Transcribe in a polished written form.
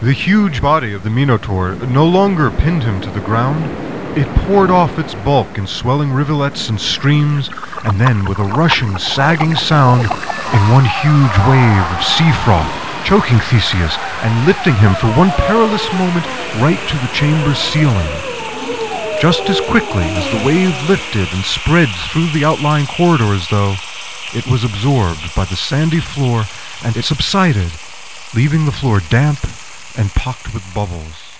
The huge body of the Minotaur no longer pinned him to the ground. It poured off its bulk in swelling rivulets and streams, and then, with a rushing, sagging sound, in one huge wave of sea froth, choking Theseus and lifting him for one perilous moment right to the chamber's ceiling. Just as quickly as the wave lifted and spread through the outlying corridors, though, it was absorbed by the sandy floor, and it subsided, leaving the floor damp and pocked with bubbles.